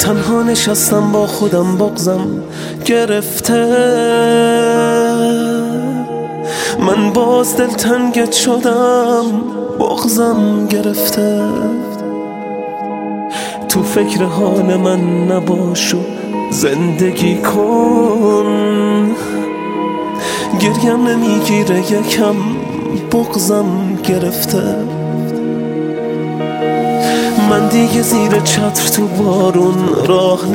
تنها نشستم با خودم بغضم گرفته، من باز دلتنگت شدم بغضم گرفته. تو فکر حال من نباش و زندگی کن، گریم نمیگیره یکم بغضم گرفته. من دیگه زیر چتر تو بارون راه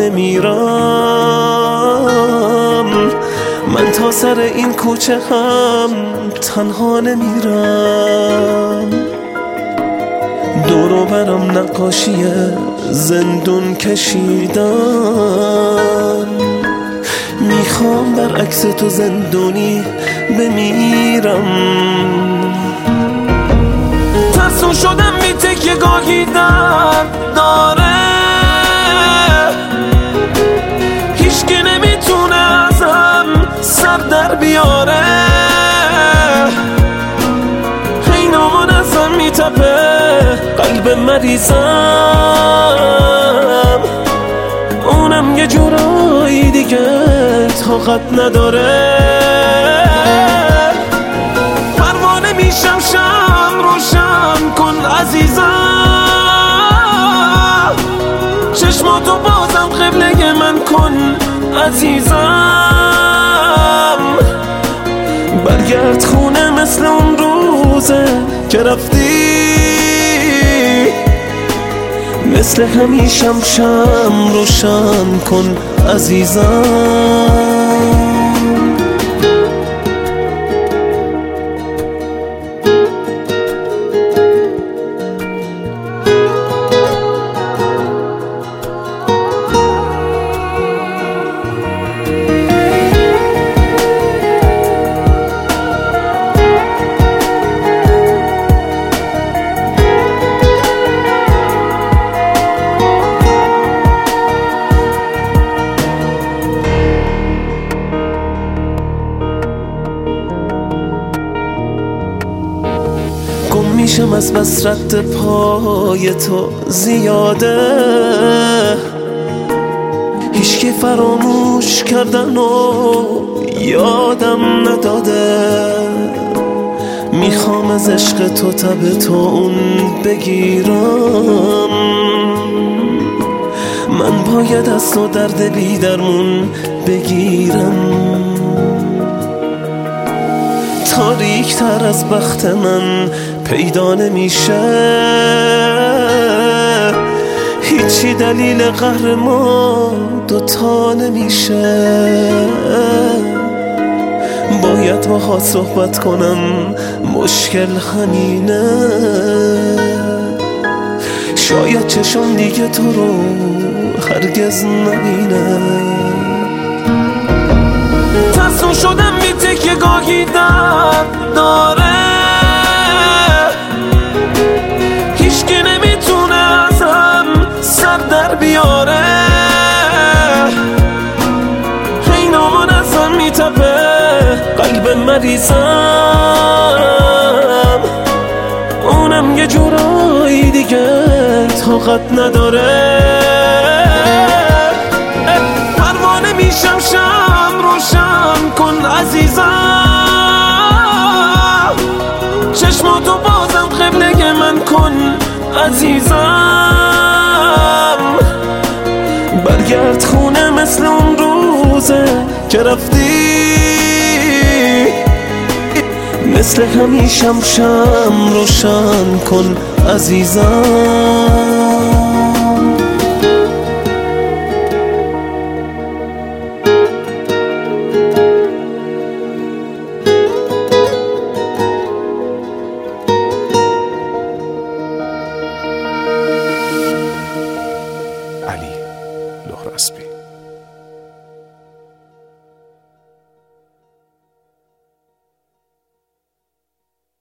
نمیرم، من تا سر این کوچه هم تنها نمیرم. دورو برم نقاشی زندون کشیدم، میخوام برعکس تو زندونی بمیرم. ترسون شدم میته که گاهی درد داره، هیچکی نمیتونه ازم سر در بیاره. حینامون ازم میتپه قلب مریضم، اونم یه جورایی دیگه طاقت نداره. پروانه میشم شم روشن کن عزیزم، چشماتو بازم قبله من کن عزیزم. برگرد خونه مثل اون روزه که رفتی، مثل همیشم شم روشن کن عزیزم. گم میشم از بس رد پای تو زیاده، هیچکی فراموش کردن و یادم نداده. میخوام از عشق تو تب تو اون بگیرم، من باید از تو درد بی درمون بگیرم. تاریک تر از بخت من پیدا نمیشه، هیچی دلیل قهر ما دوتا نمیشه. باید باهات صحبت کنم مشکل همینه، شاید چشم دیگه تو رو هرگز نبینه. ترسون شدم میته که گاهی درد داره، هیچکی نمیتونه ازم سر در بیاره. حینامون ازم میتپه قلب مریضم، اونم یه جورایی دیگه طاقت نداره. پروانه میشم شم روشن کن عزیزم، چشماتو بازم قبله من کن عزیزم. برگرد خونه مثل اون روزه که رفتی، مثل همیشم شم روشن کن عزیزم. علی لهراسبی.